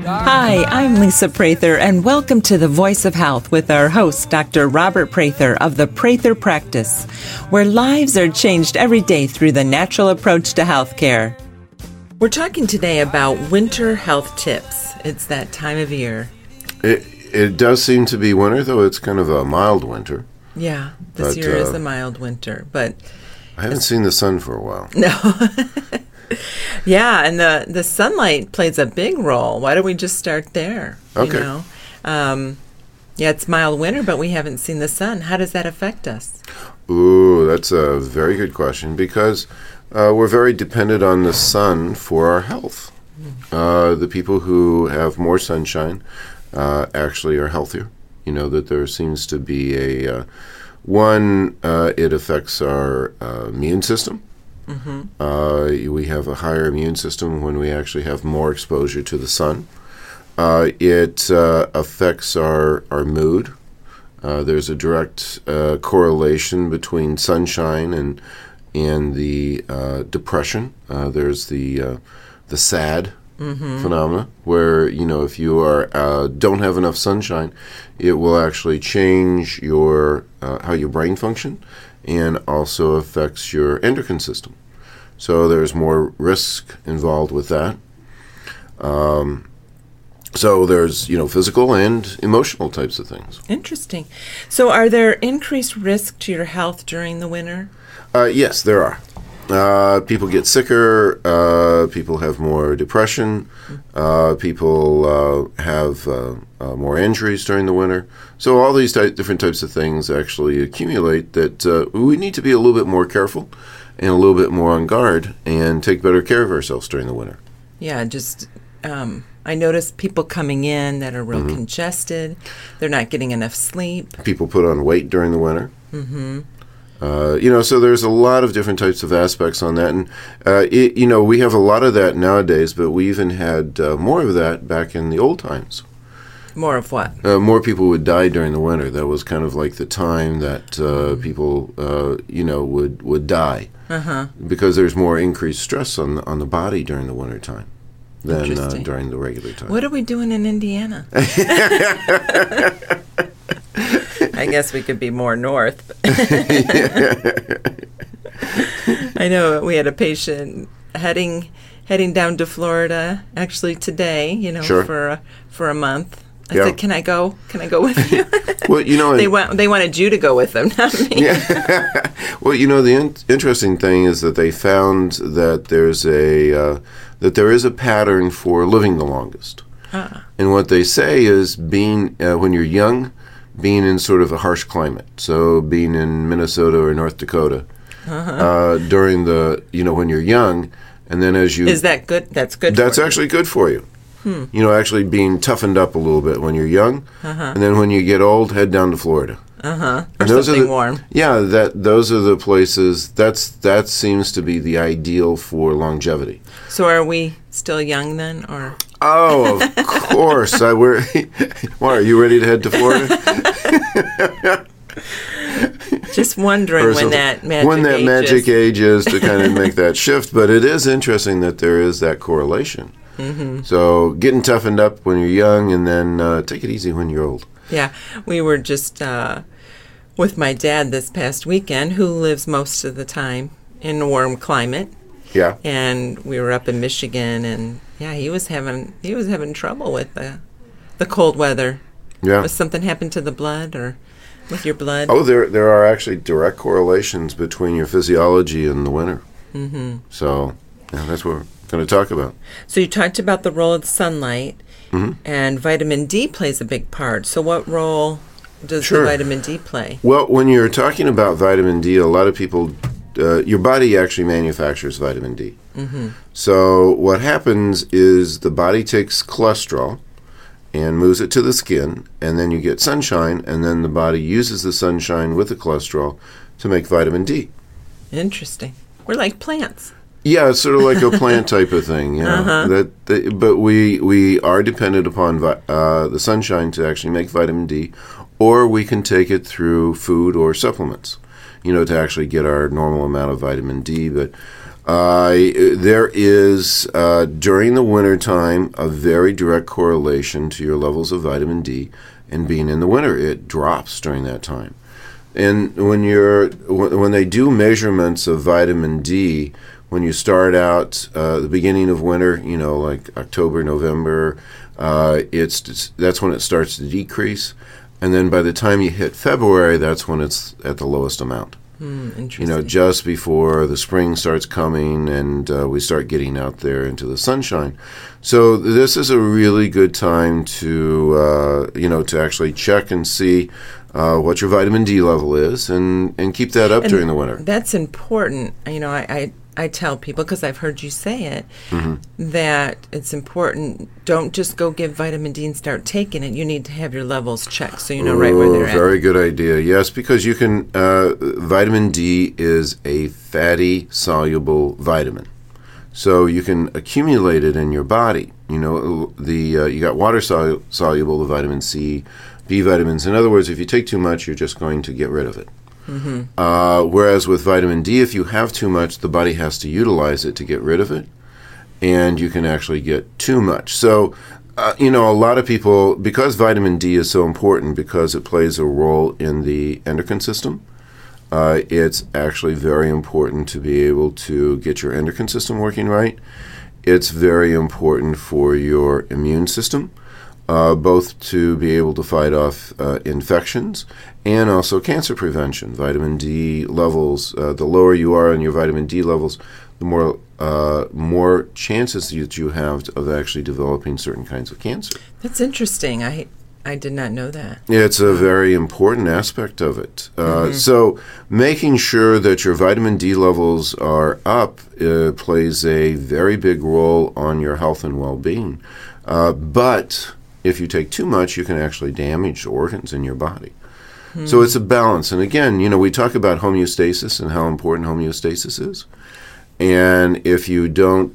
Hi, I'm Lisa Prather, and welcome to the Voice of Health with our host, Dr. Robert Prather of the Prather Practice, where lives are changed every day through the natural approach to healthcare. We're talking today about winter health tips. It's that time of year. It does seem to be winter, though it's kind of a mild winter. Yeah, this year is a mild winter, but I haven't seen the sun for a while. No. Yeah, and the sunlight plays a big role. Why don't we just start there? Okay. You know? Yeah, it's mild winter, but we haven't seen the sun. How does that affect us? Ooh, that's a very good question, because we're very dependent on the sun for our health. The people who have more sunshine actually are healthier. You know, that there seems to be it affects our immune system. Mm-hmm. We have a higher immune system when we actually have more exposure to the sun. It affects our mood. There's a direct correlation between sunshine and the depression. There's the SAD phenomena, where, you know, if you don't have enough sunshine, it will actually change your how your brain function, and also affects your endocrine system. So there's more risk involved with that. So there's, physical and emotional types of things. Interesting. So are there increased risk to your health during the winter? Yes, there are. People get sicker, people have more depression, people have more injuries during the winter. So all these different types of things actually accumulate that we need to be a little bit more careful and a little bit more on guard and take better care of ourselves during the winter. Yeah, just I notice people coming in that are real congested. They're not getting enough sleep. People put on weight during the winter. Mm-hmm. So there's a lot of different types of aspects on that. And, we have a lot of that nowadays, but we even had more of that back in the old times. More of what? More people would die during the winter. That was kind of like the time that people, would die. Because there's more increased stress on the body during the winter time than during the regular time. What are we doing in Indiana? I guess we could be more north. I know we had a patient heading down to Florida actually today, Sure. for a month. I said, "Can I go? Can I go with you?" Well, they wanted you to go with them, not me. Yeah. Well, the interesting thing is that they found that there is a pattern for living the longest. And what they say is when you're young, being in sort of a harsh climate, so being in Minnesota or North Dakota during when you're young, and then as you... Is that good? That's good That's for actually good for you. Actually being toughened up a little bit when you're young, and then when you get old, head down to Florida. Or something warm. Yeah, those are the places, that seems to be the ideal for longevity. So are we still young then, or... Oh, of course. Why, are you ready to head to Florida? Just wondering when that magic age is to kind of make that shift. But it is interesting that there is that correlation. Mm-hmm. So getting toughened up when you're young, and then take it easy when you're old. Yeah, we were just with my dad this past weekend, who lives most of the time in a warm climate. Yeah. And we were up in Michigan, and he was having trouble with the cold weather. Yeah. Was something happened to the blood, or with your blood? Oh, there are actually direct correlations between your physiology and the winter. Mm-hmm. So that's what we're going to talk about. So you talked about the role of the sunlight, and vitamin D plays a big part. So what role does the vitamin D play? Well, when you're talking about vitamin D, a lot of people... your body actually manufactures vitamin D. Mm-hmm. So what happens is the body takes cholesterol and moves it to the skin, and then you get sunshine, and then the body uses the sunshine with the cholesterol to make vitamin D. Interesting. We're like plants. Yeah, it's sort of like a plant type of thing. Yeah, but we are dependent upon the sunshine to actually make vitamin D, or we can take it through food or supplements, to actually get our normal amount of vitamin D. But There is, during the wintertime, a very direct correlation to your levels of vitamin D, and being in the winter, it drops during that time. And when they do measurements of vitamin D, when you start out the beginning of winter, like October, November, that's when it starts to decrease, and then by the time you hit February, that's when it's at the lowest amount. Interesting. Just before the spring starts coming and we start getting out there into the sunshine. So this is a really good time to to actually check and see what your vitamin D level is, and keep that up during the winter. That's important. I tell people, because I've heard you say it, that it's important. Don't just go give vitamin D and start taking it. You need to have your levels checked so you know right where they're at. Very good idea. Yes, because you can. Vitamin D is a fatty soluble vitamin, so you can accumulate it in your body. You got water soluble, the vitamin C, B vitamins. In other words, if you take too much, you're just going to get rid of it. Whereas with vitamin D, if you have too much, the body has to utilize it to get rid of it, and you can actually get too much. So, a lot of people, because vitamin D is so important, because it plays a role in the endocrine system, it's actually very important to be able to get your endocrine system working right. It's very important for your immune system, both to be able to fight off infections and also cancer prevention. Vitamin D levels, the lower you are in your vitamin D levels, the more chances that you have of actually developing certain kinds of cancer. That's interesting. I did not know that. It's a very important aspect of it. So making sure that your vitamin D levels are up plays a very big role on your health and well-being. But if you take too much, you can actually damage organs in your body. So it's a balance. And again, we talk about homeostasis and how important homeostasis is. And if you don't,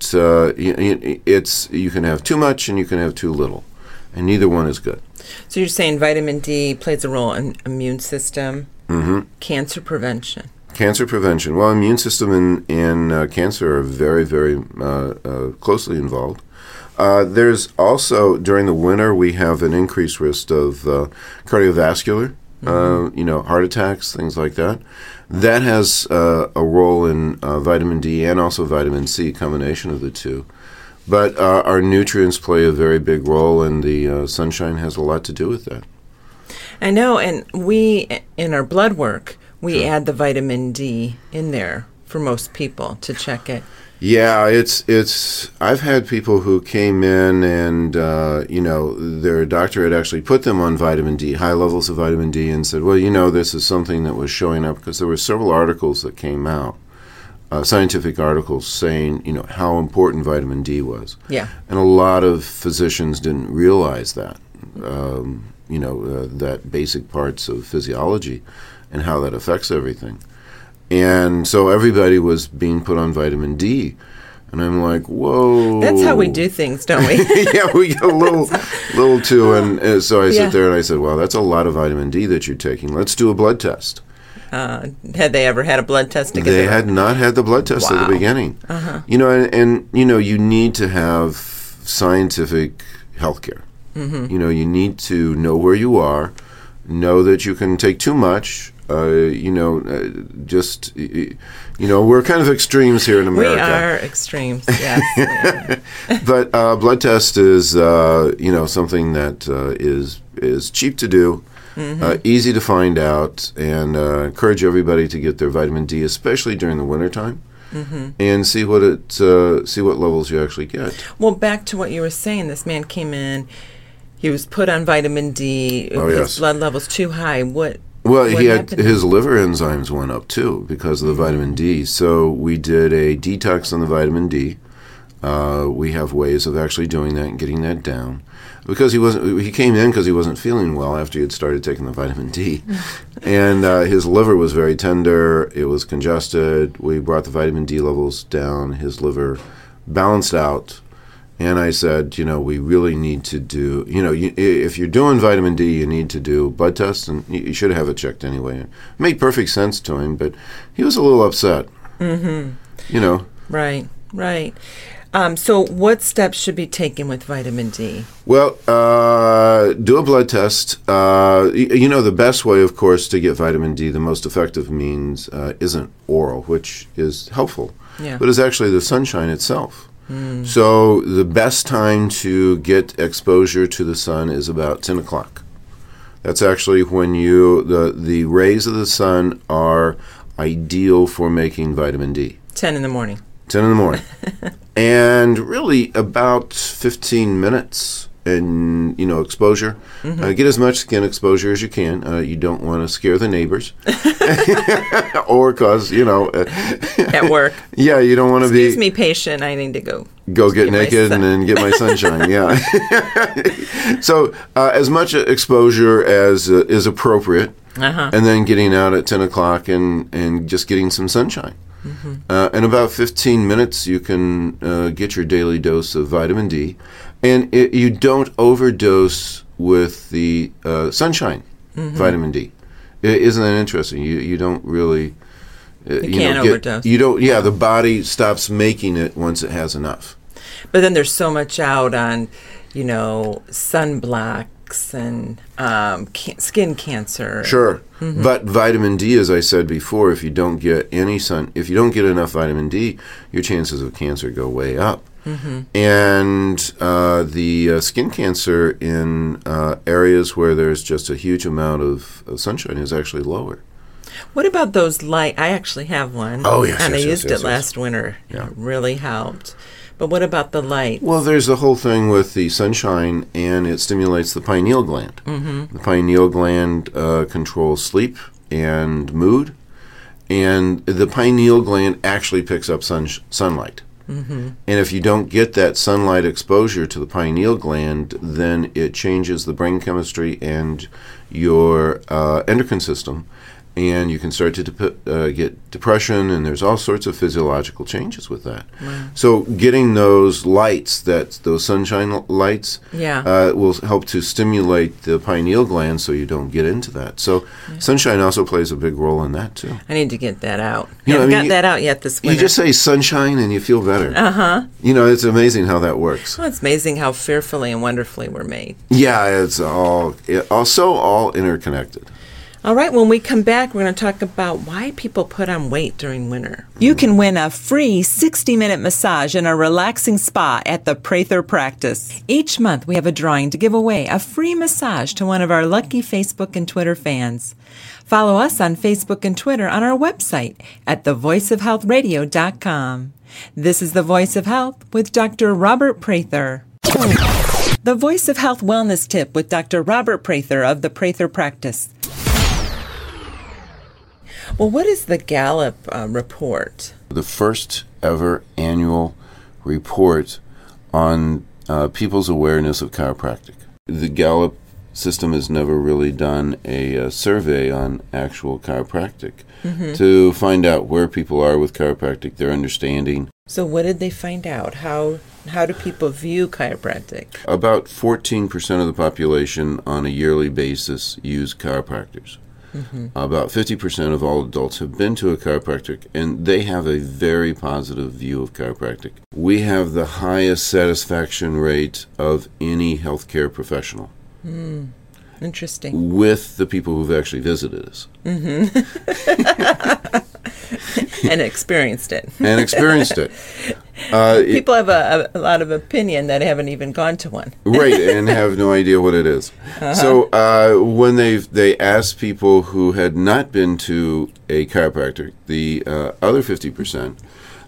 you can have too much and you can have too little. And neither one is good. So you're saying vitamin D plays a role in immune system, cancer prevention. Cancer prevention. Well, immune system and cancer are very, very closely involved. There's also, during the winter, we have an increased risk of cardiovascular, heart attacks, things like that. That has a role in vitamin D and also vitamin C, combination of the two. But our nutrients play a very big role, and the sunshine has a lot to do with that. I know, and we, in our blood work, we add the vitamin D in there for most people to check it. Yeah, it's. I've had people who came in and their doctor had actually put them on vitamin D, high levels of vitamin D, and said, well, this is something that was showing up, because there were several articles that came out, scientific articles saying how important vitamin D was. Yeah, and a lot of physicians didn't realize that. That basic parts of physiology and how that affects everything. And so everybody was being put on vitamin D. And I'm like, whoa. That's how we do things, don't we? Yeah, we get a little too. And so I sit there and I said, well, that's a lot of vitamin D that you're taking. Let's do a blood test. Had they ever had a blood test to get They had not had the blood test at the beginning. And you need to have scientific health care. You need to know where you are, know that you can take too much. We're kind of extremes here in America. We are extremes, yes. But blood test is, something that is cheap to do, easy to find out, and encourage everybody to get their vitamin D, especially during the wintertime, and see what levels you actually get. Well, back to what you were saying, this man came in, he was put on vitamin D, his blood levels too high. Well, his liver enzymes went up too because of the vitamin D. So we did a detox on the vitamin D. We have ways of actually doing that and getting that down. Because he came in because he wasn't feeling well after he had started taking the vitamin D, and his liver was very tender. It was congested. We brought the vitamin D levels down. His liver balanced out. And I said, we really need to do, if you're doing vitamin D, you need to do blood tests, and you should have it checked anyway. It made perfect sense to him, but he was a little upset. Right, right. So what steps should be taken with vitamin D? Well, do a blood test. The best way, of course, to get vitamin D, the most effective means isn't oral, which is helpful, but is actually the sunshine itself. So the best time to get exposure to the sun is about 10 o'clock. That's actually when the rays of the sun are ideal for making vitamin D. 10 in the morning. 10 in the morning. And really about 15 minutes in, exposure. Get as much skin exposure as you can. You don't want to scare the neighbors or cause, At work. Yeah, you don't want to Excuse me, patient. I need to go get naked and then get my sunshine. Yeah. So as much exposure as is appropriate, and then getting out at 10 o'clock and just getting some sunshine. In about 15 minutes, you can get your daily dose of vitamin D. And you don't overdose with the sunshine vitamin D. Isn't that interesting? You don't really... you can't overdose. You don't. Yeah, the body stops making it once it has enough. But then there's so much out on, sunblocks and skin cancer. Sure, but vitamin D, as I said before, if you don't get enough vitamin D, your chances of cancer go way up. And the skin cancer in areas where there's just a huge amount of sunshine is actually lower. What about those light? I actually have one. Oh, yes. And I yes, used yes, it last winter. Yeah. It really helped. But what about the light? Well, there's the whole thing with the sunshine, and it stimulates the pineal gland. The pineal gland controls sleep and mood, and the pineal gland actually picks up sunlight. And if you don't get that sunlight exposure to the pineal gland, then it changes the brain chemistry and your endocrine system, and you can start to get depression, and there's all sorts of physiological changes with that. Wow. So getting those lights, those sunshine lights, will help to stimulate the pineal gland so you don't get into that. So sunshine also plays a big role in that, too. I need to get that out. I haven't got that out yet this winter. You just say sunshine and you feel better. It's amazing how that works. Well, it's amazing how fearfully and wonderfully we're made. Yeah, it's all interconnected. All right, when we come back, we're going to talk about why people put on weight during winter. You can win a free 60-minute massage in a relaxing spa at the Prather Practice. Each month, we have a drawing to give away a free massage to one of our lucky Facebook and Twitter fans. Follow us on Facebook and Twitter on our website at thevoiceofhealthradio.com. This is The Voice of Health with Dr. Robert Prather. The Voice of Health Wellness Tip with Dr. Robert Prather of the Prather Practice. Well, what is the Gallup report? The first ever annual report on people's awareness of chiropractic. The Gallup system has never really done a survey on actual chiropractic to find out where people are with chiropractic, their understanding. So what did they find out? How do people view chiropractic? About 14% of the population on a yearly basis use chiropractors. About 50% of all adults have been to a chiropractic, and they have a very positive view of chiropractic. We have the highest satisfaction rate of any healthcare professional. Interesting. With the people who've actually visited us. And experienced it. People have a lot of opinion that haven't even gone to one. Right, and have no idea what it is. So when they asked people who had not been to a chiropractor, the other 50%,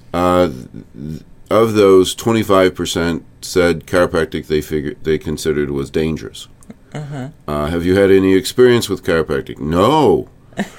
of those 25% said chiropractic they considered was dangerous. Have you had any experience with chiropractic? No.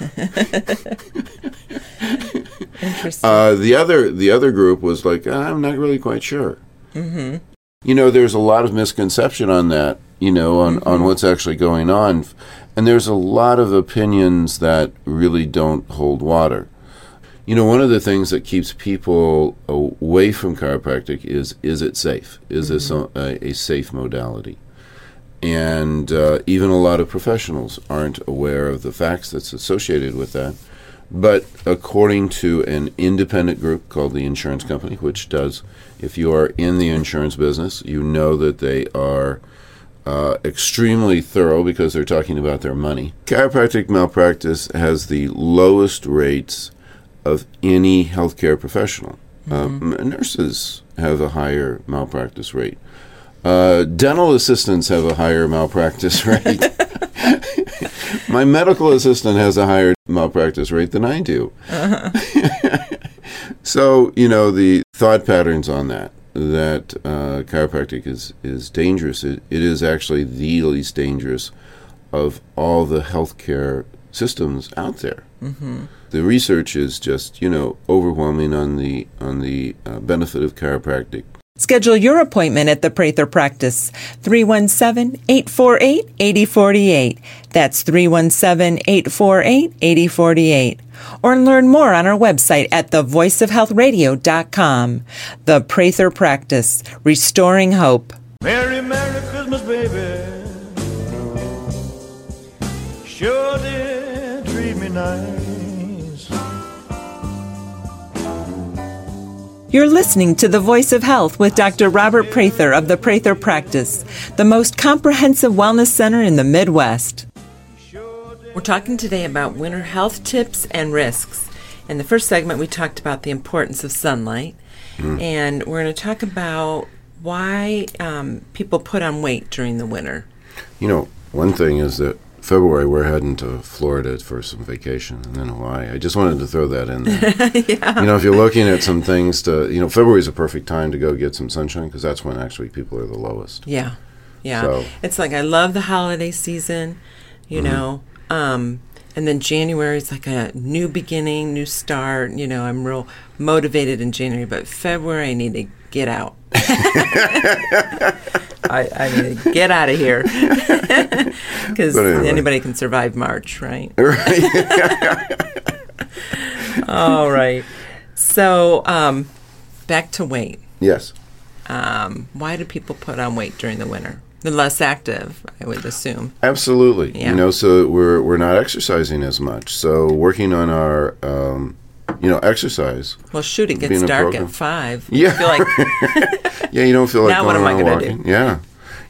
Interesting. The other group was like, I'm not really quite sure. There's a lot of misconception on that, on what's actually going on. And there's a lot of opinions that really don't hold water. One of the things that keeps people away from chiropractic is it safe? Is this a safe modality? And even a lot of professionals aren't aware of the facts that's associated with that. But according to an independent group called the Insurance Company, which does, if you are in the insurance business, you know that they are extremely thorough because they're talking about their money. Chiropractic malpractice has the lowest rates of any healthcare professional. Nurses have a higher malpractice rate. Dental assistants have a higher malpractice rate. My medical assistant has a higher malpractice rate than I do. So, the thought patterns on that chiropractic is dangerous. It is actually the least dangerous of all the healthcare systems out there. The research is just, overwhelming on the benefit of chiropractic. Schedule your appointment at the Prather Practice, 317-848-8048. That's 317-848-8048. Or learn more on our website at thevoiceofhealthradio.com. The Prather Practice, restoring hope. Merry, Merry Christmas, baby. Sure did treat me nice. You're listening to The Voice of Health with Dr. Robert Prather of the Prather Practice, the most comprehensive wellness center in the Midwest. We're talking today about winter health tips and risks. In the first segment, we talked about the importance of sunlight, and we're going to talk about why people put on weight during the winter. One thing is that February, we're heading to Florida for some vacation, and then Hawaii. I just wanted to throw that in there. Yeah. If you're looking at some things February is a perfect time to go get some sunshine because that's when actually people are the lowest. Yeah. So, it's like I love the holiday season, and then January is like a new beginning, new start. I'm real motivated in January, but February I need to get out. I need to get out of here because anybody can survive March, right? Right. All right. So back to weight. Yes. Why do people put on weight during the winter? They're less active, I would assume. Absolutely. Yeah. So we're not exercising as much. So working on our exercise. Well, shoot, it gets dark at 5. Yeah. I feel like yeah, you don't feel like now going what am I around going to walking. do? Yeah.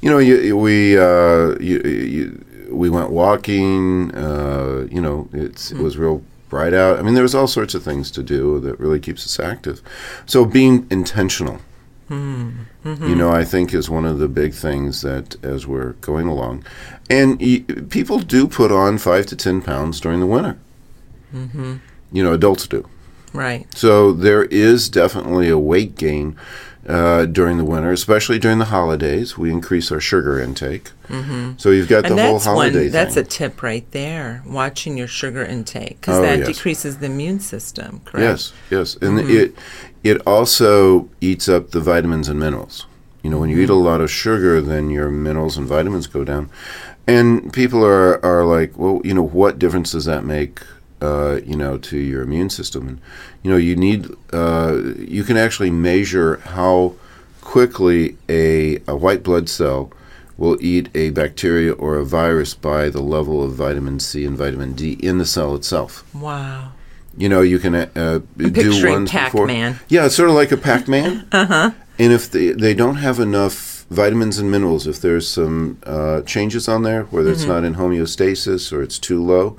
We went walking. It was real bright out. I mean, there was all sorts of things to do that really keeps us active. So being intentional, I think is one of the big things that as we're going along. And people do put on 5 to 10 pounds during the winter. Adults do. Right. So there is definitely a weight gain during the winter, especially during the holidays. We increase our sugar intake. So you've got the whole holiday thing. That's a tip right there, watching your sugar intake, because that decreases the immune system, correct? Yes. And it also eats up the vitamins and minerals. When you eat a lot of sugar, then your minerals and vitamins go down. And people are like, well, what difference does that make to your immune system? And you need you can actually measure how quickly a white blood cell will eat a bacteria or a virus by the level of vitamin C and vitamin D in the cell itself. Wow. You can do ones Pac-Man. before. Yeah, it's sort of like a Pac-Man. And if they don't have enough vitamins and minerals, if there's some changes on there, whether it's not in homeostasis or it's too low,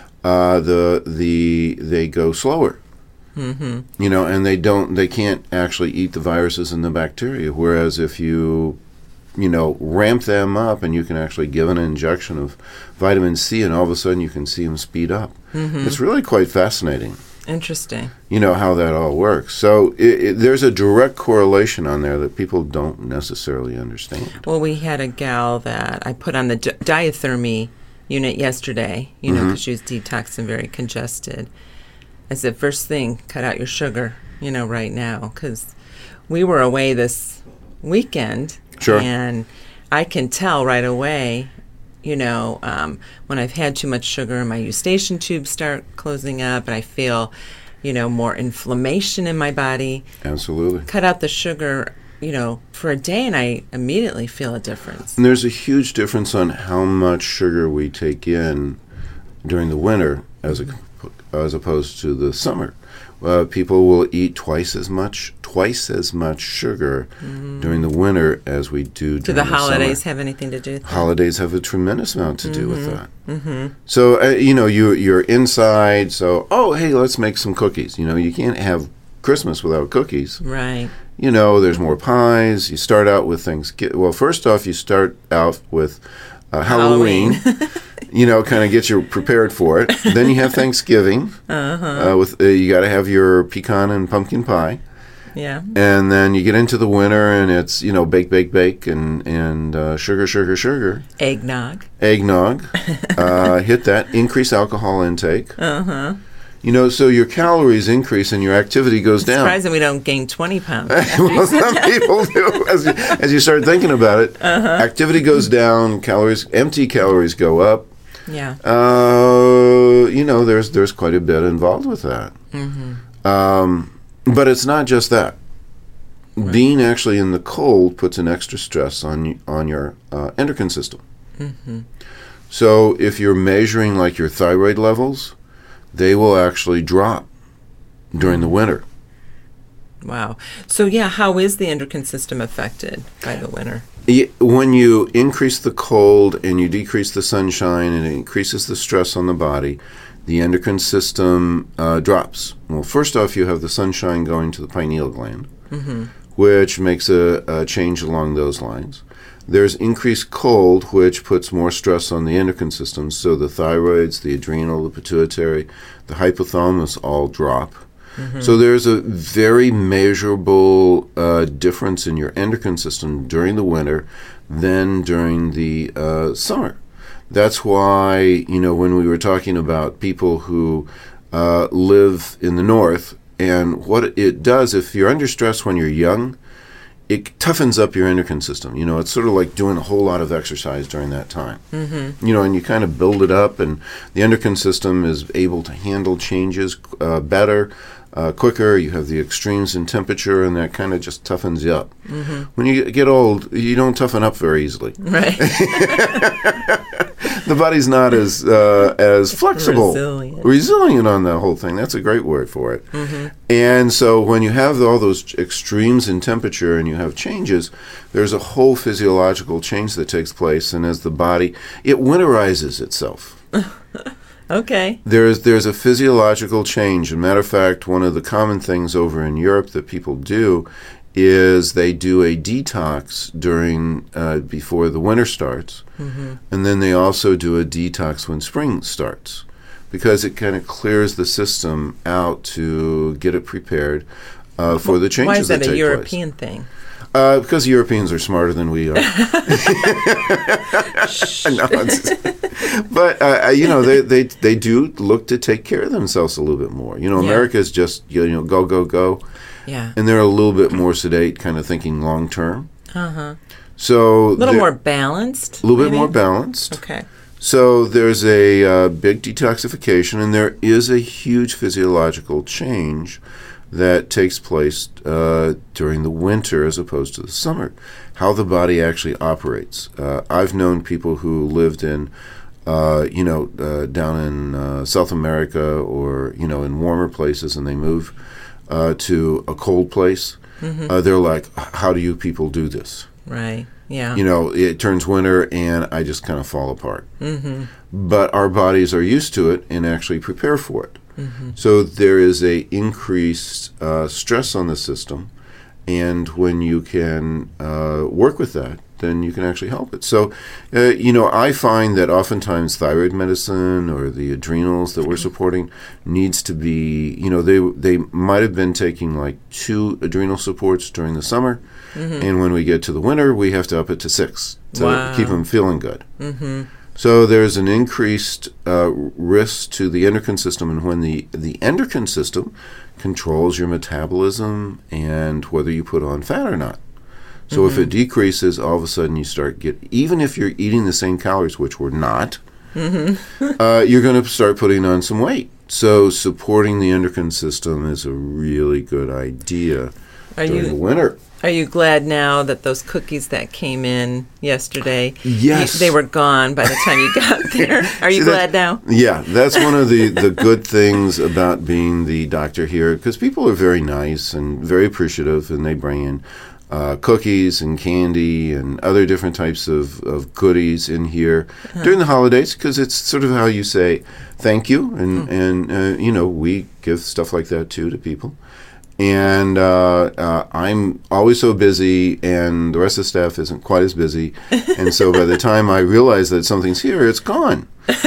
they go slower. And they can't actually eat the viruses and the bacteria. Whereas if you ramp them up and you can actually give an injection of vitamin C and all of a sudden you can see them speed up. It's really quite fascinating. Interesting. How that all works. So there's a direct correlation on there that people don't necessarily understand. Well, we had a gal that I put on the diathermy unit yesterday, because she was detoxed and very congested. I said, first thing, cut out your sugar, right now, because we were away this weekend. Sure. And I can tell right away, when I've had too much sugar and my eustachian tubes start closing up and I feel, more inflammation in my body. Absolutely. Cut out the sugar, for a day and I immediately feel a difference. And there's a huge difference on how much sugar we take in during the winter as as opposed to the summer. People will eat twice as much sugar during the winter as we do during the summer. Do the holidays have anything to do with that? Holidays have a tremendous amount to do with that. So, you're inside, so, hey, let's make some cookies. You can't have Christmas without cookies. Right. There's more pies. You start out with things. Well, first off, you start out with Halloween. Kind of get you prepared for it. Then you have Thanksgiving. With you got to have your pecan and pumpkin pie. Yeah. And then you get into the winter, and it's bake, and sugar. Eggnog. Hit that. Increase alcohol intake. So your calories increase and your activity goes down. Surprising we don't gain 20 pounds. Well, some people do. As you start thinking about it, activity goes down, empty calories go up. Yeah. There's quite a bit involved with that. But it's not just that. Right. Being actually in the cold puts an extra stress on your endocrine system. So if you're measuring like your thyroid levels, they will actually drop during the winter. Wow. So, how is the endocrine system affected by the winter? When you increase the cold and you decrease the sunshine and it increases the stress on the body, the endocrine system drops. Well, first off, you have the sunshine going to the pineal gland, which makes a change along those lines. There's increased cold, which puts more stress on the endocrine system. So the thyroids, the adrenal, the pituitary, the hypothalamus all drop. So there's a very measurable difference in your endocrine system during the winter than during the summer. That's why, when we were talking about people who live in the north, and what it does, if you're under stress when you're young, it toughens up your endocrine system. It's sort of like doing a whole lot of exercise during that time. And you kind of build it up, and the endocrine system is able to handle changes better, quicker. You have the extremes in temperature, and that kind of just toughens you up. When you get old, you don't toughen up very easily. Right. The body's not as flexible. Resilient on the whole thing. That's a great word for it. And so when you have all those extremes in temperature and you have changes, there's a whole physiological change that takes place, and as the body, it winterizes itself. Okay. There's a physiological change. As a matter of fact, one of the common things over in Europe that people do is they do a detox before the winter starts, and then they also do a detox when spring starts, because it kind of clears the system out to get it prepared for the changes. Why is that a European thing? Because Europeans are smarter than we are. But they do look to take care of themselves a little bit more. America's just go. Yeah. And they're a little bit more sedate, kind of thinking long term. So a little more balanced. A little bit more balanced. Okay. So there's a big detoxification, and there is a huge physiological change that takes place during the winter as opposed to the summer. How the body actually operates. I've known people who lived in, down in South America or in warmer places, and they move to a cold place. They're like, how do you people do this? Right. Yeah. It turns winter and I just kind of fall apart. But our bodies are used to it and actually prepare for it. So there is a increased stress on the system, and when you can work with that, then you can actually help it. So, I find that oftentimes thyroid medicine or the adrenals that we're supporting needs to be, they might have been taking like 2 adrenal supports during the summer, and when we get to the winter, we have to up it to 6 to keep them feeling good. So there's an increased risk to the endocrine system, and when the endocrine system controls your metabolism and whether you put on fat or not. So if it decreases, all of a sudden you start even if you're eating the same calories, which we're not, you're going to start putting on some weight. So supporting the endocrine system is a really good idea during the winter. Are you glad now that those cookies that came in yesterday, yes, they were gone by the time you got there? Are you glad now? Yeah, that's one of the good things about being the doctor here, because people are very nice and very appreciative, and they bring in cookies and candy and other different types of goodies in here during the holidays, because it's sort of how you say thank you, and you know, we give stuff like that too to people. And I'm always so busy, and the rest of the staff isn't quite as busy. And so by the time I realize that something's here, it's gone.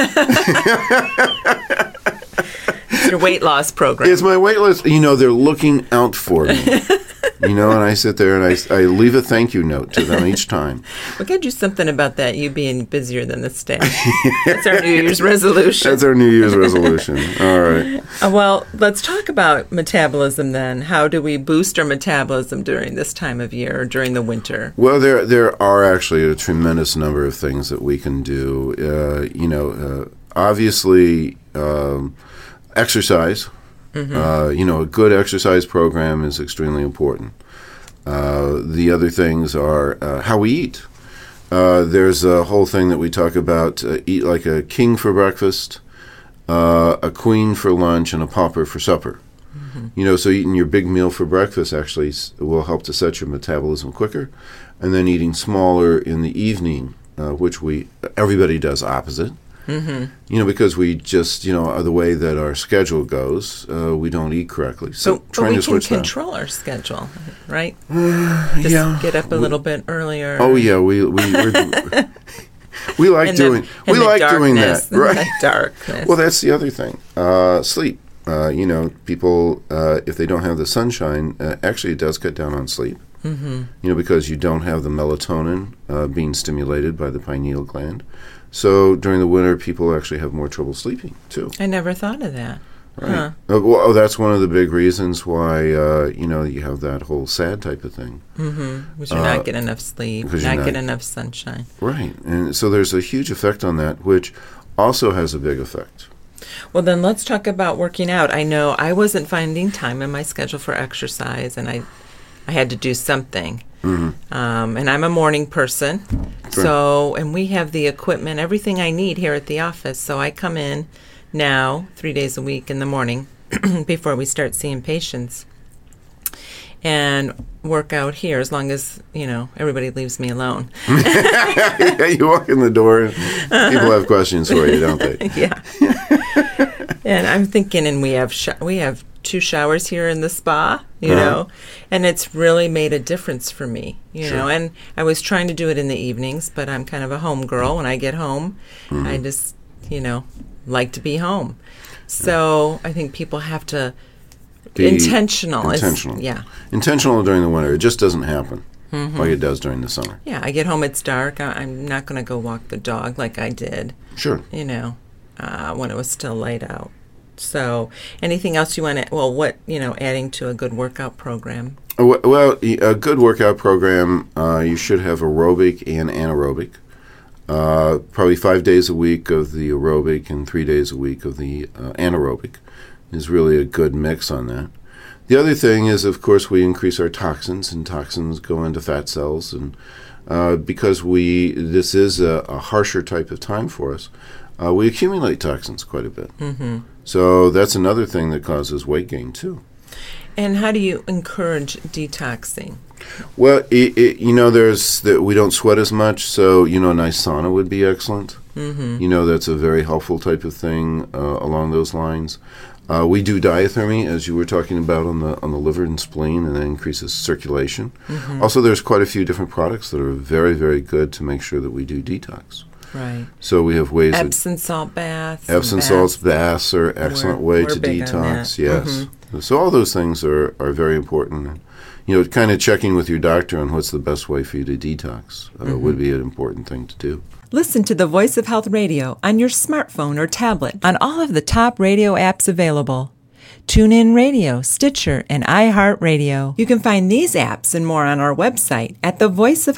It's your weight loss program. It's my weight loss. You know, they're looking out for me. You know, and I sit there and I leave a thank you note to them each time. We could do something about that, you being busier than the staff. That's our New Year's resolution. That's our New Year's resolution. All right. Well, let's talk about metabolism then. How do we boost our metabolism during this time of year, or during the winter? Well, there are actually a tremendous number of things that we can do. You know, obviously, exercise. You know, a good exercise program is extremely important. The other things are how we eat. There's a whole thing that we talk about, eat like a king for breakfast, a queen for lunch, and a pauper for supper. You know, so eating your big meal for breakfast actually will help to set your metabolism quicker, and then eating smaller in the evening, which everybody does opposite. You know, because we just, you know, the way that our schedule goes, we don't eat correctly. So but we can control our schedule, right? Yeah. Get up a little bit earlier. Oh yeah, we like doing that, right? The darkness. Well, that's the other thing. Sleep. You know, people if they don't have the sunshine, actually it does cut down on sleep. You know, because you don't have the melatonin being stimulated by the pineal gland. So during the winter, people actually have more trouble sleeping, too. I never thought of that. Right. Well, that's one of the big reasons why, you know, you have that whole sad type of thing. Because you're not getting enough sleep, not getting enough sunshine. Right. And so there's a huge effect on that, which also has a big effect. Well, then let's talk about working out. I know I wasn't finding time in my schedule for exercise, and I had to do something. And I'm a morning person. Sure. So, and we have the equipment, everything I need here at the office. So I come in now 3 days a week in the morning before we start seeing patients and work out here as long as, you know, everybody leaves me alone. Yeah, you walk in the door and people have questions for you, don't they? Yeah. And I'm thinking, and we have 2 showers here in the spa, you know, and it's really made a difference for me, you know. And I was trying to do it in the evenings, but I'm kind of a home girl. When I get home, I just, you know, like to be home. So I think people have to be intentional. Intentional during the winter. It just doesn't happen like it does during the summer. Yeah, I get home, it's dark. I'm not going to go walk the dog like I did. Sure. You know, when it was still light out. So, anything else you want to, well, what, you know, adding to a good workout program? Well, a good workout program, you should have aerobic and anaerobic. Probably 5 days a week of the aerobic and 3 days a week of the anaerobic is really a good mix on that. The other thing is, of course, we increase our toxins, and toxins go into fat cells. And because this is a harsher type of time for us, we accumulate toxins quite a bit. So that's another thing that causes weight gain, too. And how do you encourage detoxing? Well, you know, we don't sweat as much, so, you know, a nice sauna would be excellent. You know, that's a very helpful type of thing along those lines. We do diathermy, as you were talking about, on the liver and spleen, and that increases circulation. Also, there's quite a few different products that are very, very good to make sure that we do detox. Right. So we have ways Epsom salt baths. Epsom salts baths are an excellent way to detox. Yes. So all those things are very important. And, you know, kind of checking with your doctor on what's the best way for you to detox would be an important thing to do. Listen to the Voice of Health Radio on your smartphone or tablet on all of the top radio apps available. TuneIn Radio, Stitcher, and iHeartRadio. You can find these apps and more on our website at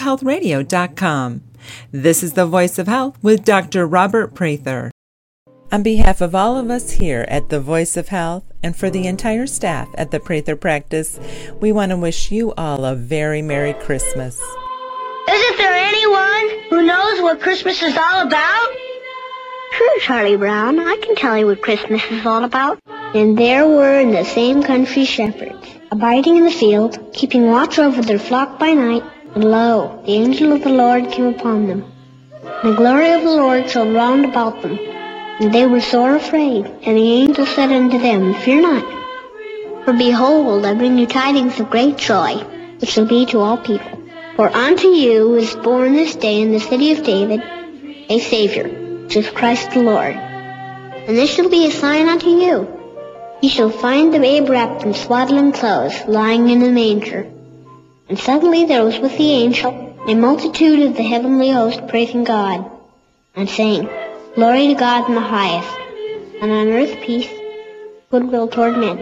thevoiceofhealthradio.com. This is The Voice of Health with Dr. Robert Prather. On behalf of all of us here at The Voice of Health and for the entire staff at the Prather Practice, we want to wish you all a very Merry Christmas. Isn't there anyone who knows what Christmas is all about? Sure, Charlie Brown. I can tell you what Christmas is all about. And there were in the same country shepherds, abiding in the field, keeping watch over their flock by night. And lo, the angel of the Lord came upon them. And the glory of the Lord shone round about them. And they were sore afraid. And the angel said unto them, Fear not. For behold, I bring you tidings of great joy, which shall be to all people. For unto you is born this day in the city of David a Savior, which is Christ the Lord. And this shall be a sign unto you. Ye shall find the babe wrapped in swaddling clothes, lying in a manger. And suddenly there was with the angel a multitude of the heavenly host praising God, and saying, Glory to God in the highest, and on earth peace, goodwill toward men.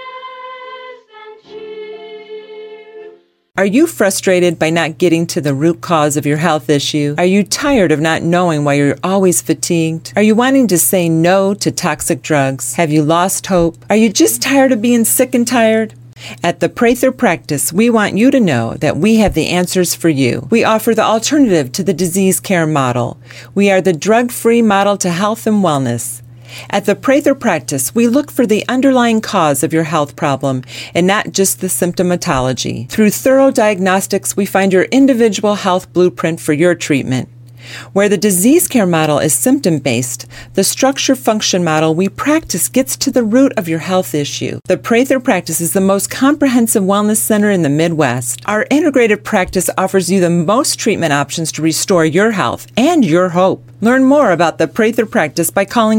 Are you frustrated by not getting to the root cause of your health issue? Are you tired of not knowing why you're always fatigued? Are you wanting to say no to toxic drugs? Have you lost hope? Are you just tired of being sick and tired? At the Prather Practice, we want you to know that we have the answers for you. We offer the alternative to the disease care model. We are the drug-free model to health and wellness. At the Prather Practice, we look for the underlying cause of your health problem and not just the symptomatology. Through thorough diagnostics, we find your individual health blueprint for your treatment. Where the disease care model is symptom-based, the structure-function model we practice gets to the root of your health issue. The Prather Practice is the most comprehensive wellness center in the Midwest. Our integrated practice offers you the most treatment options to restore your health and your hope. Learn more about the Prather Practice by calling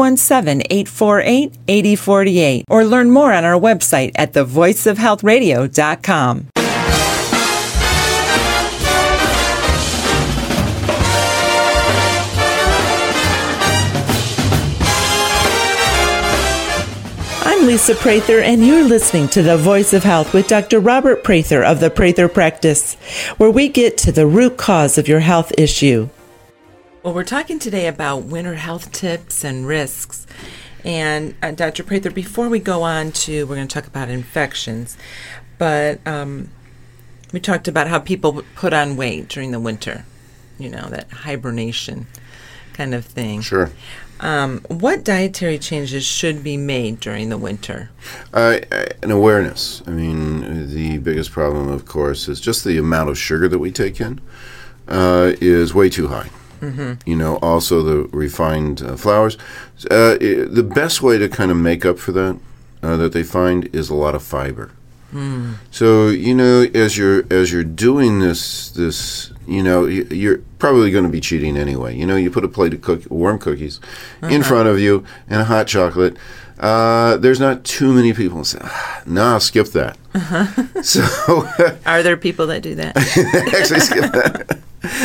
317-848-8048 or learn more on our website at thevoiceofhealthradio.com. I'm Lisa Prather, and you're listening to The Voice of Health with Dr. Robert Prather of the Prather Practice, where we get to the root cause of your health issue. Well, we're talking today about winter health tips and risks. And Dr. Prather, before we go on to, we're going to talk about infections, but we talked about how people put on weight during the winter, you know, that hibernation kind of thing. Sure. What dietary changes should be made during the winter? An awareness. I mean, the biggest problem, of course, is just the amount of sugar that we take in is way too high. Mm-hmm. You know, also the refined flours. The best way to kind of make up for that, that they find, is a lot of fiber. Mm. So, you know, as you're doing this, you know, you're probably going to be cheating anyway. You know, you put a plate of warm cookies in front of you and a hot chocolate. There's not too many people who say, nah, skip that. Uh-huh. So, are there people that do that? Actually, skip that.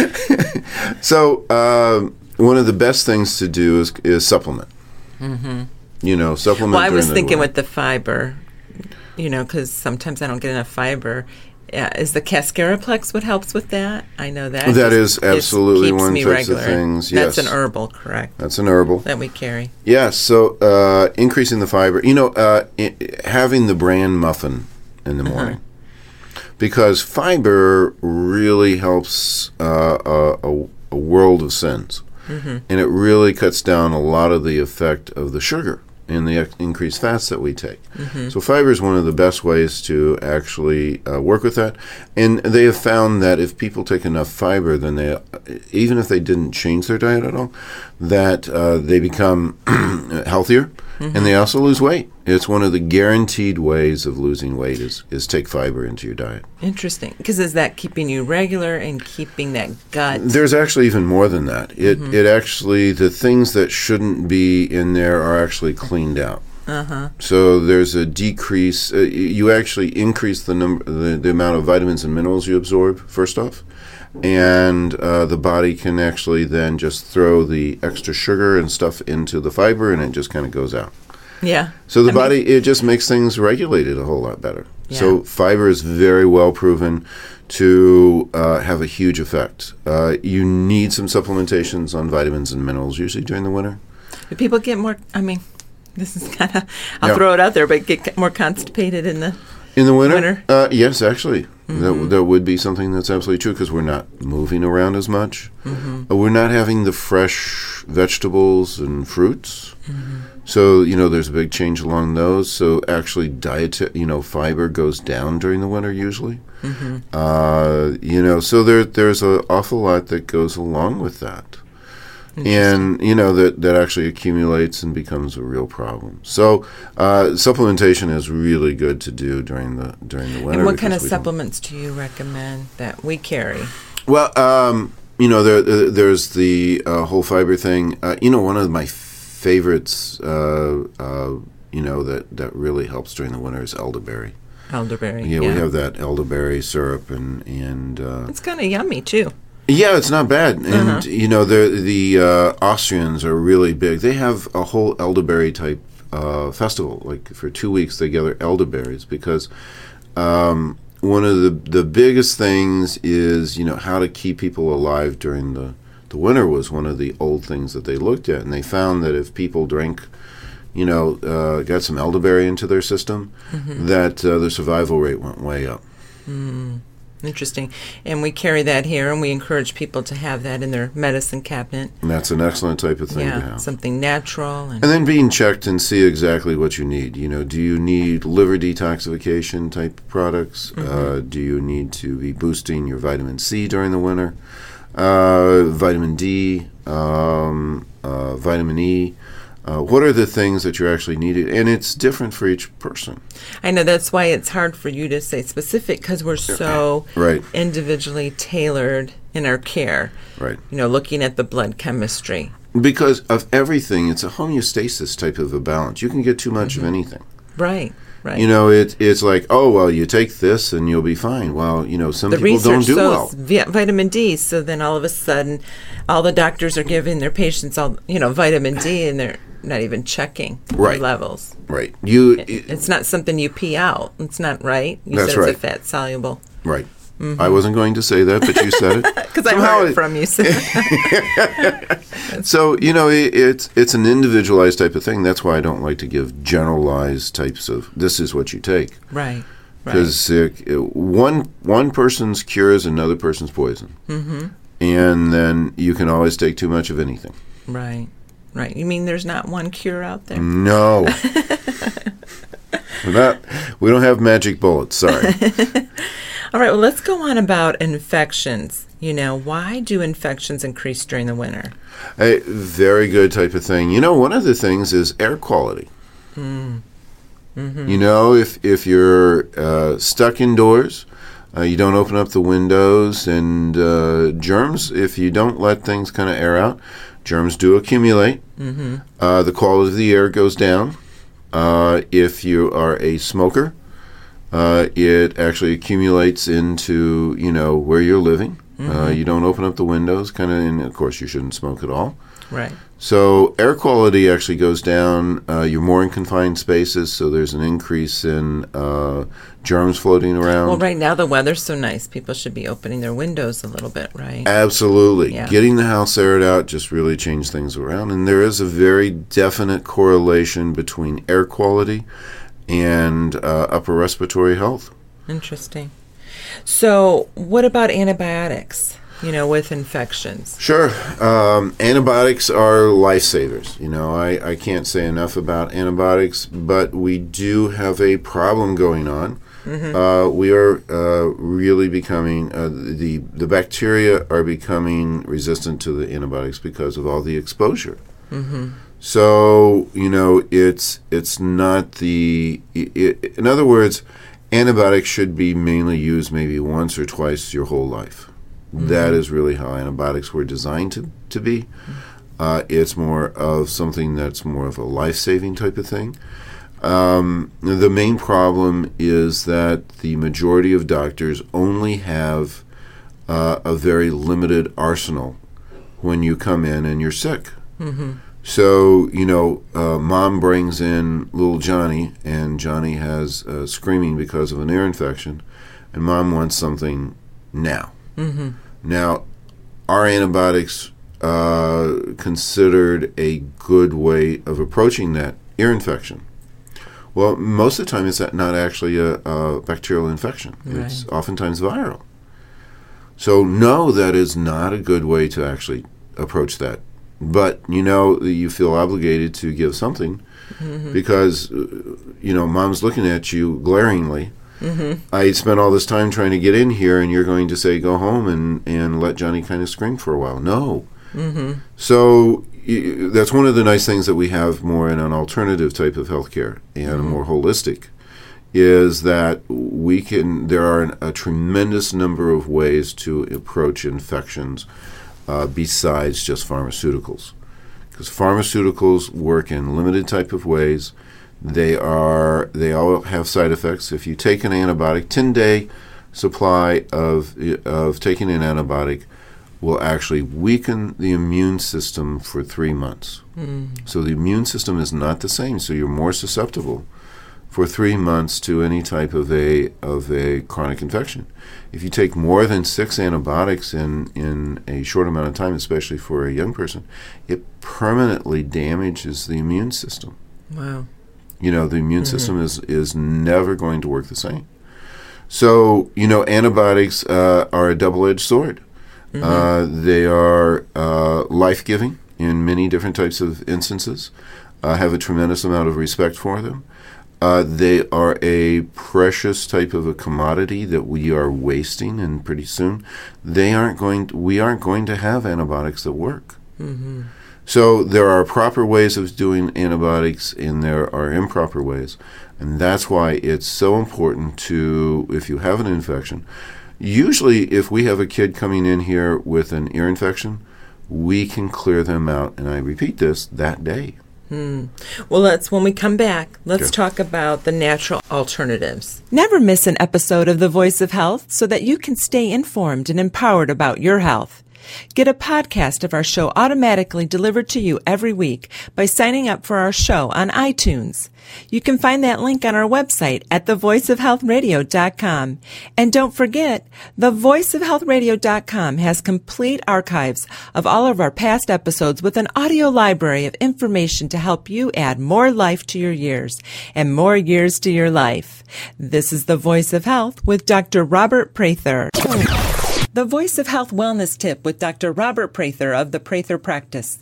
So, one of the best things to do is supplement. Mm-hmm. You know, supplement. Well, I was thinking with the fiber, you know, because sometimes I don't get enough fiber. Is the Cascaraplex what helps with that? I know that. That is absolutely one of the things. Yes. That's an herbal, correct? That's an herbal. That we carry. Yes, so increasing the fiber. You know, having the bran muffin in the morning. Because fiber really helps a world of sins. Mm-hmm. And it really cuts down a lot of the effect of the sugar and the increased fats that we take. Mm-hmm. So fiber is one of the best ways to actually work with that. And they have found that if people take enough fiber, then they, even if they didn't change their diet at all, that they become healthier, mm-hmm. and they also lose weight. It's one of the guaranteed ways of losing weight is take fiber into your diet. Interesting. Because is that keeping you regular and keeping that gut? There's actually even more than that. It actually, the things that shouldn't be in there are actually cleaned out. Uh-huh. So there's a decrease. You actually increase the amount of vitamins and minerals you absorb, first off. And the body can actually then just throw the extra sugar and stuff into the fiber, and it just kind of goes out. Yeah. So the body, it just makes things regulated a whole lot better. Yeah. So fiber is very well proven to have a huge effect. You need some supplementations on vitamins and minerals usually during the winter. Do people get more, I mean, this is kind of, I'll Yeah. throw it out there, but get more constipated in the In the winter? Winter? Yes, actually. That would be something that's absolutely true because we're not moving around as much. We're not having the fresh vegetables and fruits. So, there's a big change along those. So, actually, fiber goes down during the winter usually. So there's an awful lot that goes along with that. And, that actually accumulates and becomes a real problem. So, supplementation is really good to do during the winter. And what kind of because we don't- supplements do you recommend that we carry? Well, there's the whole fiber thing. One of my favorites, that really helps during the winter is elderberry. Elderberry. Yeah, we have that elderberry syrup, and It's kind of yummy, too. yeah, it's not bad. And the Austrians are really big. They have a whole elderberry type festival. Like for 2 weeks, they gather elderberries because one of the biggest things is how to keep people alive during the winter was one of the old things that they looked at, and they found that if people drank, got some elderberry into their system, that their survival rate went way up. Interesting. And we carry that here, and we encourage people to have that in their medicine cabinet. And that's an excellent type of thing to have. Something natural. And then being checked and see exactly what you need. Do you need liver detoxification type products? Do you need to be boosting your vitamin C during the winter? Vitamin D, vitamin E. What are the things that you're actually needed? And it's different for each person. I know that's why it's hard for you to say specific because we're so Right. individually tailored in our care. Right. Looking at the blood chemistry. Because of everything, it's a homeostasis type of a balance. You can get too much of anything. Right. Right. It's like, oh, well, you take this and you'll be fine. Well, some the people don't research do shows well. vitamin D. So then all of a sudden, all the doctors are giving their patients vitamin D, and they're not even checking their Right. levels. Right. It's not something you pee out. It's not right. You That's said right. it's a fat soluble. Right. I wasn't going to say that, but you said it. Because I Somehow heard it from you. So, it's an individualized type of thing. That's why I don't like to give generalized types of, this is what you take. Right. Because one person's cure is another person's poison. And then you can always take too much of anything. Right. Right. You mean there's not one cure out there? No. We don't have magic bullets, sorry. All right. Well, let's go on about infections. Why do infections increase during the winter? A very good type of thing. One of the things is air quality. If you're stuck indoors, you don't open up the windows, and germs, if you don't let things kind of air out, germs do accumulate. The quality of the air goes down. If you are a smoker, it actually accumulates into, where you're living. You don't open up the windows, and of course you shouldn't smoke at all. Right. So air quality actually goes down. You're more in confined spaces, so there's an increase in germs floating around. Well, right now the weather's so nice. People should be opening their windows a little bit, right? Absolutely. Yeah. Getting the house aired out just really changed things around. And there is a very definite correlation between air quality and upper respiratory health. Interesting. So what about antibiotics, with infections? Sure. Antibiotics are lifesavers. I can't say enough about antibiotics, but we do have a problem going on. We are really becoming, the bacteria are becoming resistant to the antibiotics because of all the exposure. So, it's not in other words, antibiotics should be mainly used maybe once or twice your whole life. That is really how antibiotics were designed to be. It's more of something that's more of a life-saving type of thing. The main problem is that the majority of doctors only have a very limited arsenal when you come in and you're sick. So, mom brings in little Johnny, and Johnny has screaming because of an ear infection, and mom wants something now. Now, our antibiotics considered a good way of approaching that ear infection? Well, most of the time it's not actually a bacterial infection. Right. It's oftentimes viral. So no, that is not a good way to actually approach that. But, you feel obligated to give something because, mom's looking at you glaringly. I spent all this time trying to get in here, and you're going to say, go home and let Johnny kind of scream for a while. No. So that's one of the nice things that we have more in an alternative type of healthcare and more holistic, is that there are a tremendous number of ways to approach infections besides just pharmaceuticals. Because pharmaceuticals work in limited type of ways. They all have side effects. If you take an antibiotic, 10-day supply of taking an antibiotic will actually weaken the immune system for 3 months. So the immune system is not the same, so you're more susceptible for 3 months to any type of a chronic infection. If you take more than 6 antibiotics in a short amount of time, especially for a young person, it permanently damages the immune system. Wow. The immune system is never going to work the same. So, antibiotics are a double-edged sword. They are life-giving in many different types of instances. I have a tremendous amount of respect for them. They are a precious type of a commodity that we are wasting, and pretty soon we aren't going to have antibiotics that work. So there are proper ways of doing antibiotics, and there are improper ways, and that's why it's so important to, if you have an infection, usually if we have a kid coming in here with an ear infection, we can clear them out, and I repeat this, that day. Well, when we come back, let's talk about the natural alternatives. Never miss an episode of The Voice of Health so that you can stay informed and empowered about your health. Get a podcast of our show automatically delivered to you every week by signing up for our show on iTunes. You can find that link on our website at thevoiceofhealthradio.com. And don't forget, thevoiceofhealthradio.com has complete archives of all of our past episodes with an audio library of information to help you add more life to your years and more years to your life. This is The Voice of Health with Dr. Robert Prather. The Voice of Health Wellness Tip with Dr. Robert Prather of the Prather Practice.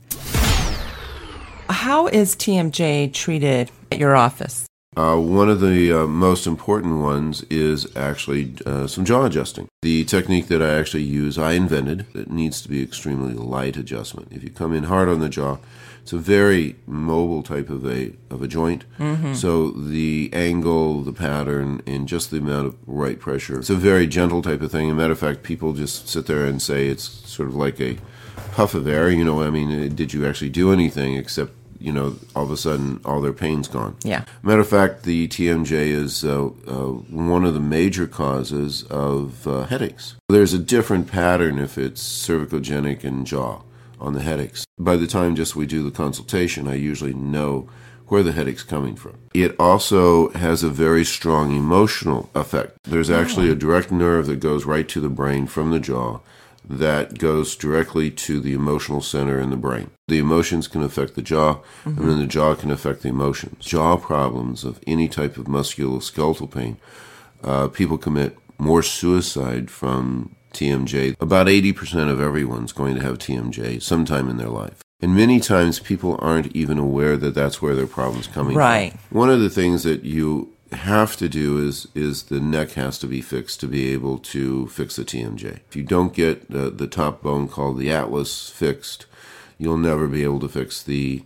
How is TMJ treated at your office? One of the most important ones is actually some jaw adjusting. The technique that I actually use, I invented. It needs to be extremely light adjustment. If you come in hard on the jaw, it's a very mobile type of a joint. So the angle, the pattern, and just the amount of right pressure, it's a very gentle type of thing. As a matter of fact, people just sit there and say it's sort of like a puff of air. Did you actually do anything except, all of a sudden all their pain's gone. Yeah. Matter of fact, the TMJ is one of the major causes of headaches. There's a different pattern if it's cervicogenic and jaw on the headaches. By the time we do the consultation, I usually know where the headache's coming from. It also has a very strong emotional effect. There's actually a direct nerve that goes right to the brain from the jaw that goes directly to the emotional center in the brain. The emotions can affect the jaw, and then the jaw can affect the emotions. Jaw problems of any type of musculoskeletal pain, people commit more suicide from TMJ. About 80% of everyone's going to have TMJ sometime in their life. And many times people aren't even aware that that's where their problem's coming from. One of the things that you have to do is the neck has to be fixed to be able to fix the TMJ. If you don't get the top bone called the atlas fixed, you'll never be able to fix the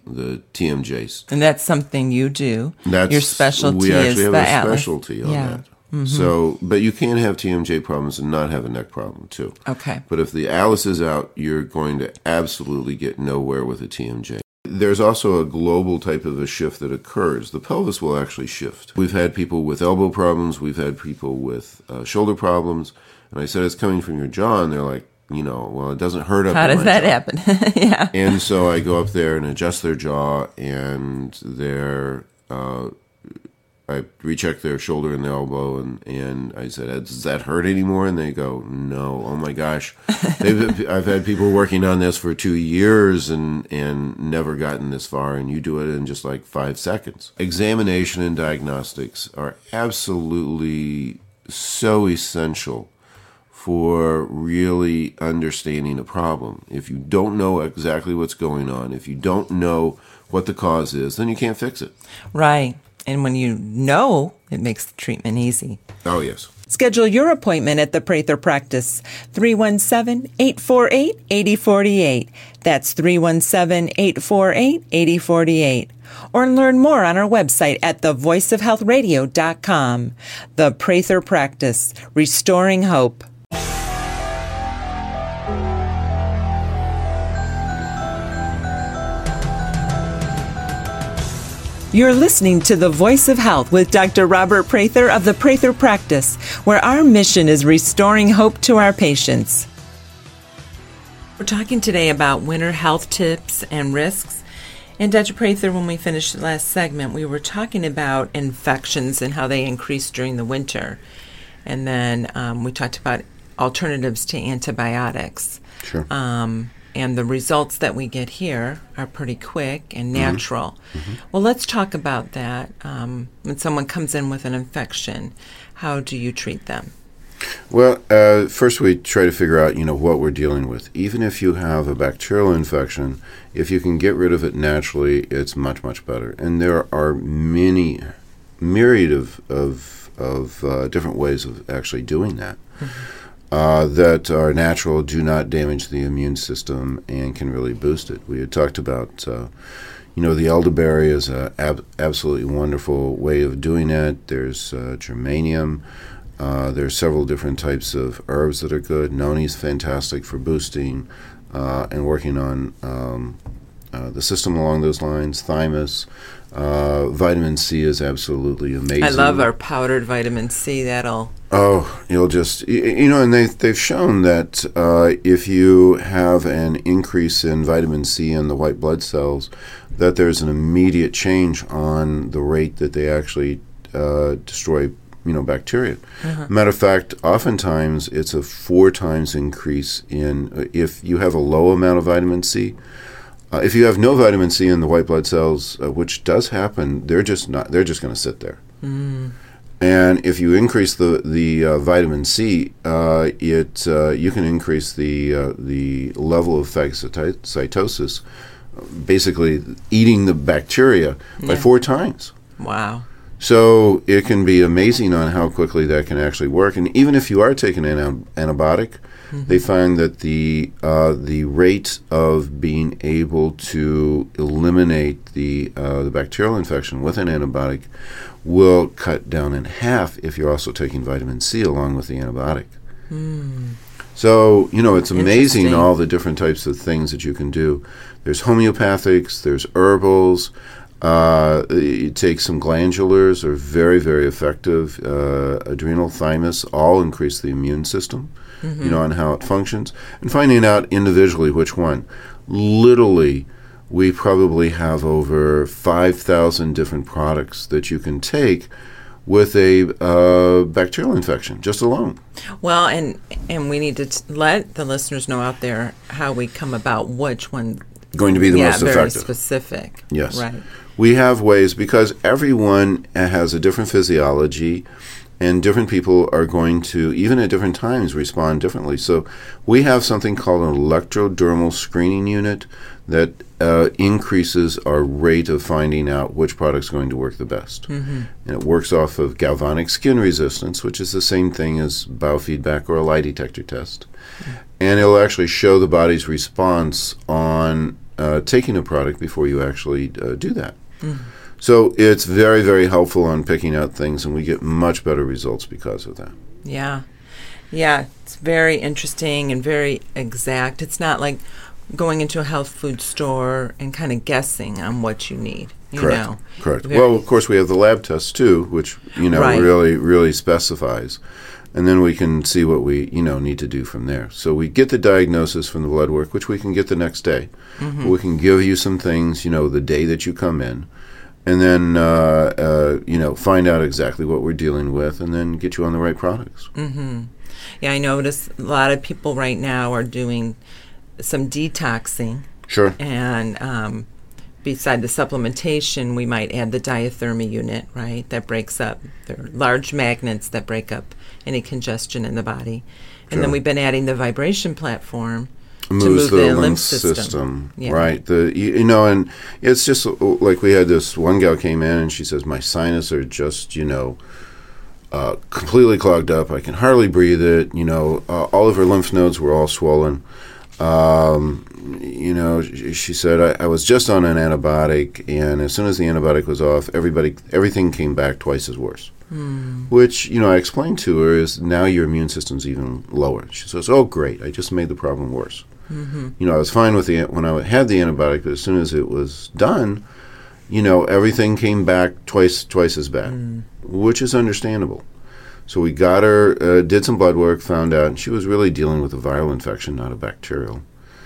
TMJs. And that's something you do. Your specialty is the atlas. We actually have a specialty on that. So, but you can have TMJ problems and not have a neck problem too. Okay. But if the atlas is out, you're going to absolutely get nowhere with a TMJ. There's also a global type of a shift that occurs. The pelvis will actually shift. We've had people with elbow problems. We've had people with shoulder problems. And I said, it's coming from your jaw. And they're like, well, it doesn't hurt up. How does that happen? Yeah. And so I go up there and adjust their jaw, and I I recheck their shoulder and the elbow, and I said, "Does that hurt anymore?" And they go, "No." Oh my gosh, I've had people working on this for 2 years and never gotten this far, and you do it in just like 5 seconds. Examination and diagnostics are absolutely so essential for really understanding a problem. If you don't know exactly what's going on, if you don't know what the cause is, then you can't fix it. Right. And when you know, it makes the treatment easy. Oh, yes. Schedule your appointment at the Prather Practice, 317-848-8048. That's 317-848-8048. Or learn more on our website at thevoiceofhealthradio.com. The Prather Practice, restoring hope. You're listening to The Voice of Health with Dr. Robert Prather of the Prather Practice, where our mission is restoring hope to our patients. We're talking today about winter health tips and risks. And Dr. Prather, when we finished the last segment, we were talking about infections and how they increase during the winter. And then we talked about alternatives to antibiotics. Sure. And the results that we get here are pretty quick and natural. Mm-hmm. Well, let's talk about that. When someone comes in with an infection, how do you treat them? Well, first we try to figure out, what we're dealing with. Even if you have a bacterial infection, if you can get rid of it naturally, it's much, much better. And there are myriad of different ways of actually doing that. Mm-hmm. That are natural, do not damage the immune system, and can really boost it. We had talked about, the elderberry is an absolutely wonderful way of doing it. There's geranium. There's several different types of herbs that are good. Noni's fantastic for boosting and working on the system along those lines. Thymus. Vitamin C is absolutely amazing. I love our powdered vitamin C. You'll just, and they've shown that if you have an increase in vitamin C in the white blood cells, that there's an immediate change on the rate that they actually destroy, bacteria. Uh-huh. Matter of fact, oftentimes it's a 4 times increase in, if you have a low amount of vitamin C. If you have no vitamin C in the white blood cells, which does happen, they're just going to sit there. Mm. And if you increase the vitamin C, you can increase the level of phagocytosis, basically eating the bacteria by 4 times. Wow. So it can be amazing on how quickly that can actually work. And even if you are taking an antibiotic, mm-hmm. they find that the rate of being able to eliminate the bacterial infection with an antibiotic will cut down in half if you're also taking vitamin C along with the antibiotic. Mm. So, it's amazing all the different types of things that you can do. There's homeopathics, there's herbals. You take some glandulars, are very, very effective. Adrenal, thymus, all increase the immune system, mm-hmm. On how it functions. And finding out individually which one. Literally, we probably have over 5,000 different products that you can take with a bacterial infection, just alone. Well, and we need to let the listeners know out there how we come about which one going to be the most effective. Very specific. Yes. Right. We have ways, because everyone has a different physiology, and different people are going to, even at different times, respond differently. So we have something called an electrodermal screening unit that increases our rate of finding out which product's going to work the best. Mm-hmm. And it works off of galvanic skin resistance, which is the same thing as biofeedback or a lie detector test. Mm-hmm. And it'll actually show the body's response on taking a product before you actually do that. Mm-hmm. So it's very, very helpful on picking out things, and we get much better results because of that. Yeah. Yeah, it's very interesting and very exact. It's not like going into a health food store and kind of guessing on what you need. Correct. Correct. Well, of course, we have the lab tests, too, which, right. really, really specifies. And then we can see what we, need to do from there. So we get the diagnosis from the blood work, which we can get the next day. Mm-hmm. We can give you some things, the day that you come in. and then find out exactly what we're dealing with, and then get you on the right products. Mm-hmm. Yeah, I notice a lot of people right now are doing some detoxing. Sure. And beside the supplementation, we might add the diathermy unit, right? That breaks up. They're large magnets that break up any congestion in the body. And then we've been adding the vibration platform to move the lymph system. Yeah. Right. And it's just like we had this one gal came in and she says, my sinus are just, completely clogged up. I can hardly breathe it. All of her lymph nodes were all swollen. She said, I was just on an antibiotic, and as soon as the antibiotic was off, everything came back twice as worse. Which, I explained to her is now your immune system's even lower. She says, oh, great, I just made the problem worse. Mm-hmm. I was fine with when I had the antibiotic, but as soon as it was done, everything came back twice as bad, which is understandable. So we got her, did some blood work, found out she was really dealing with a viral infection, not a bacterial.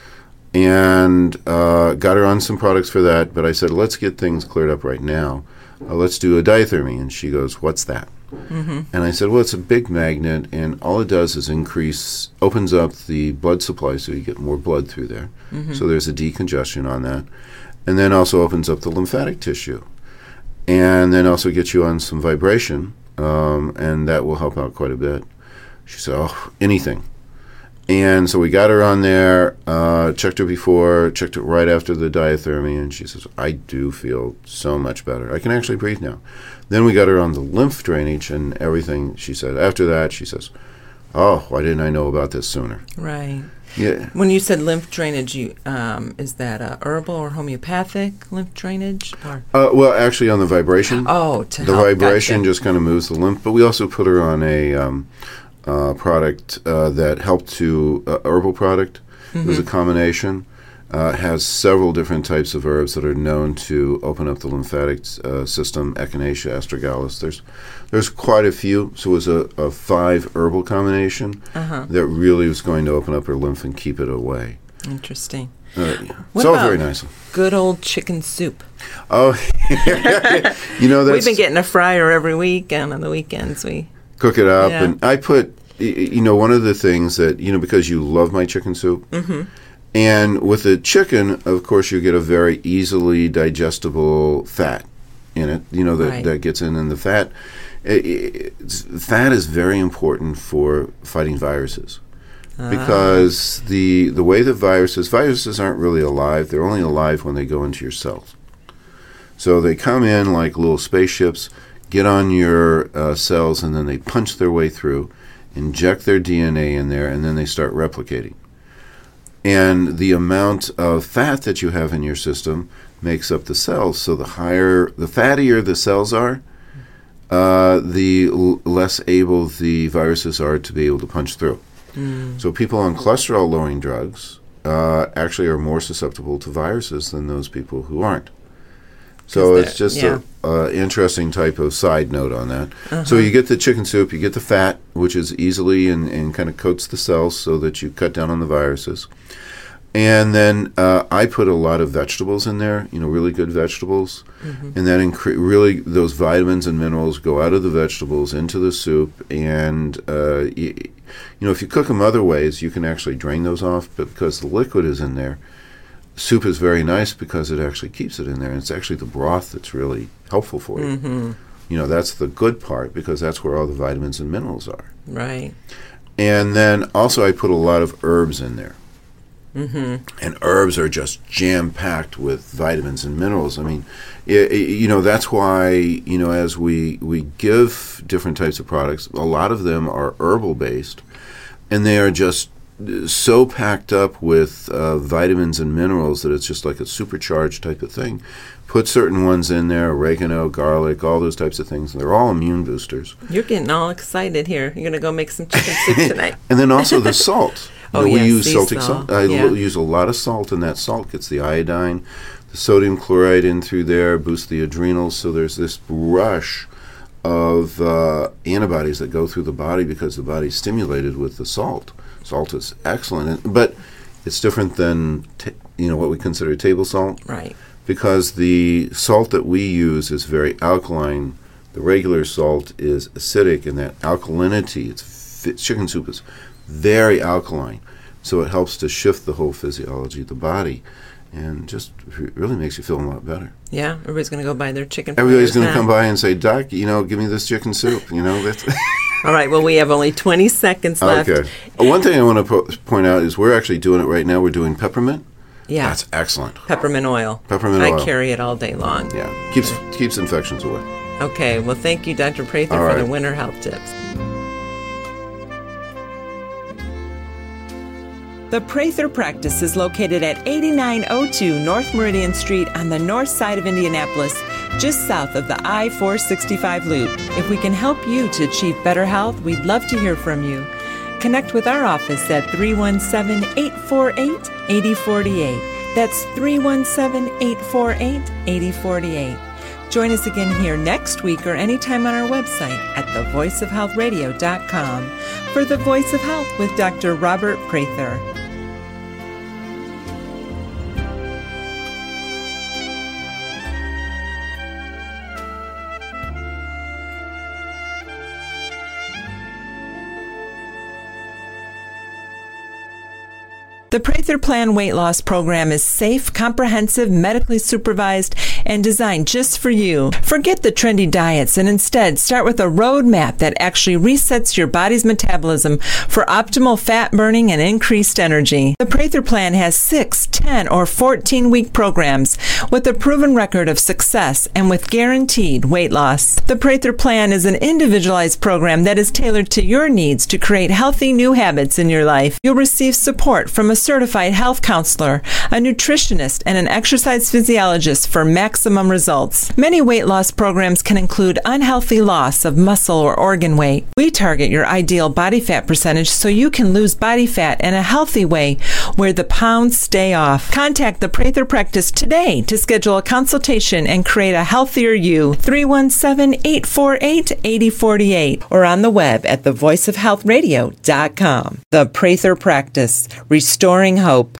And got her on some products for that, but I said, let's get things cleared up right now. Let's do a diathermy. And she goes, what's that? Mm-hmm. And I said, well, it's a big magnet, and all it does is opens up the blood supply so you get more blood through there. Mm-hmm. So there's a decongestion on that. And then also opens up the lymphatic tissue. And then also gets you on some vibration, and that will help out quite a bit. She said, oh, anything. And so we got her on there, checked her before, checked it right after the diathermy, and she says, I do feel so much better. I can actually breathe now. Then we got her on the lymph drainage and everything. She said, after that, she says, oh, why didn't I know about this sooner? Right. Yeah. When you said lymph drainage, is that herbal or homeopathic lymph drainage? Or? Well, actually on the vibration. Oh, the vibration just kind of moves the lymph, but we also put her on a product that helped to herbal product. Mm-hmm. It was a combination. Has several different types of herbs that are known to open up the lymphatic system. Echinacea, astragalus. There's quite a few. So it was a 5 herbal combination that really was going to open up her lymph and keep it away. Interesting. It's all very nice. Good old chicken soup. Oh, that's... We've been getting a fryer every week, and on the weekends we... cook it up, and I put, one of the things that, because you love my chicken soup, mm-hmm. and with the chicken, of course, you get a very easily digestible fat in it, that gets in the fat. Fat is very important for fighting viruses, because the way that viruses aren't really alive. They're only alive when they go into your cells. So they come in like little spaceships, get on your cells, and then they punch their way through, inject their DNA in there, and then they start replicating. And the amount of fat that you have in your system makes up the cells. So the fattier the cells are, the less able the viruses are to be able to punch through. Mm. So people on cholesterol-lowering drugs actually are more susceptible to viruses than those people who aren't. So it's just an interesting type of side note on that. Uh-huh. So you get the chicken soup, you get the fat, which is easily and kind of coats the cells so that you cut down on the viruses. And then I put a lot of vegetables in there, really good vegetables. Mm-hmm. And then really those vitamins and minerals go out of the vegetables into the soup. And, if you cook them other ways, you can actually drain those off. But because the liquid is in there, soup is very nice because it actually keeps it in there. And it's actually the broth that's really helpful for you. Mm-hmm. That's the good part because that's where all the vitamins and minerals are. Right. And then also I put a lot of herbs in there. Mm-hmm. And herbs are just jam-packed with vitamins and minerals. I mean, that's why, as we give different types of products, a lot of them are herbal-based, and they are just so packed up with vitamins and minerals that it's just like a supercharged type of thing. Put certain ones in there, oregano, garlic, all those types of things. They're all immune boosters. You're getting all excited here. You're going to go make some chicken soup tonight. And then also the salt. We use salty salt. I Yeah. use a lot of salt, and that salt gets the iodine, the sodium chloride in through there, boosts the adrenals. So there's this rush of antibodies that go through the body because the body's stimulated with the salt. Salt is excellent, but it's different than what we consider table salt. Right. because the salt that we use is very alkaline. The regular salt is acidic, and that alkalinity, chicken soup is very alkaline. So it helps to shift the whole physiology of the body, and just really makes you feel a lot better. Yeah, everybody's going to go buy their chicken. Everybody's going to come by and say, "Doc, give me this chicken soup." That's All right, well, we have only 20 seconds left. Okay. One thing I want to point out is we're actually doing it right now. We're doing peppermint. Yeah. That's excellent. Peppermint oil. Peppermint oil. I carry it all day long. Yeah. Keeps infections away. Okay, well, thank you, Dr. Prather, All for right. the winter health tips. The Prather Practice is located at 8902 North Meridian Street on the north side of Indianapolis, just south of the I-465 loop. If we can help you to achieve better health, we'd love to hear from you. Connect with our office at 317-848-8048. That's 317-848-8048. Join us again here next week or anytime on our website at thevoiceofhealthradio.com for The Voice of Health with Dr. Robert Prather. The Prather Plan weight loss program is safe, comprehensive, medically supervised, and designed just for you. Forget the trendy diets and instead start with a roadmap that actually resets your body's metabolism for optimal fat burning and increased energy. The Prather Plan has 6, 10, or 14-week programs with a proven record of success and with guaranteed weight loss. The Prather Plan is an individualized program that is tailored to your needs to create healthy new habits in your life. You'll receive support from a certified health counselor, a nutritionist, and an exercise physiologist for maximum results. Many weight loss programs can include unhealthy loss of muscle or organ weight. We target your ideal body fat percentage so you can lose body fat in a healthy way where the pounds stay off. Contact the Prather Practice today to schedule a consultation and create a healthier you. 317-848-8048 or on the web at thevoiceofhealthradio.com. The Prather Practice, restoring hope.